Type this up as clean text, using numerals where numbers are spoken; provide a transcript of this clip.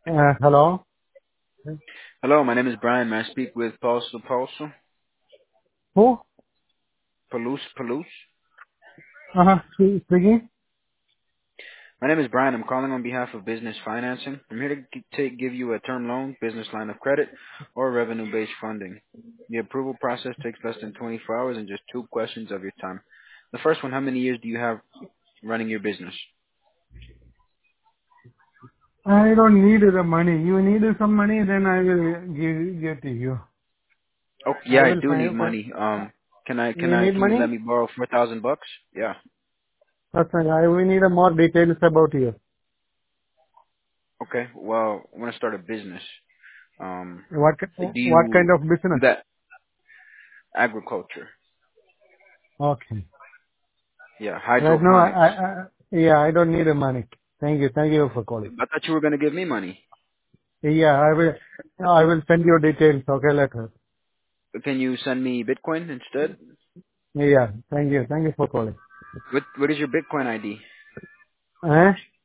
Hello? Hello, my name is Brian. May I speak with Paulso? Who? Palus? Speaking? My name is Brian. I'm calling on behalf of Business Financing. I'm here to give you a term loan, business line of credit, or revenue-based funding. The approval process takes less than 24 hours and just 2 questions of your time. The first one, how many years do you have running your business? I don't need the money. You need some money, then I will give to you. Oh, I yeah, I will do need find. money. You need Can you let money? me borrow $4,000? Yeah. That's fine. I will need more details about you. Okay. Well, I want to start a business. Do What kind you of do business? that agriculture? Okay. Yeah, Right now, hydroponics. yeah, I don't need the money. Thank you. Thank you for calling. I thought you were going to give me money. Yeah, I will send you details. Okay, later. Can you send me Bitcoin instead? Yeah, thank you. Thank you for calling. What is your Bitcoin ID? Eh?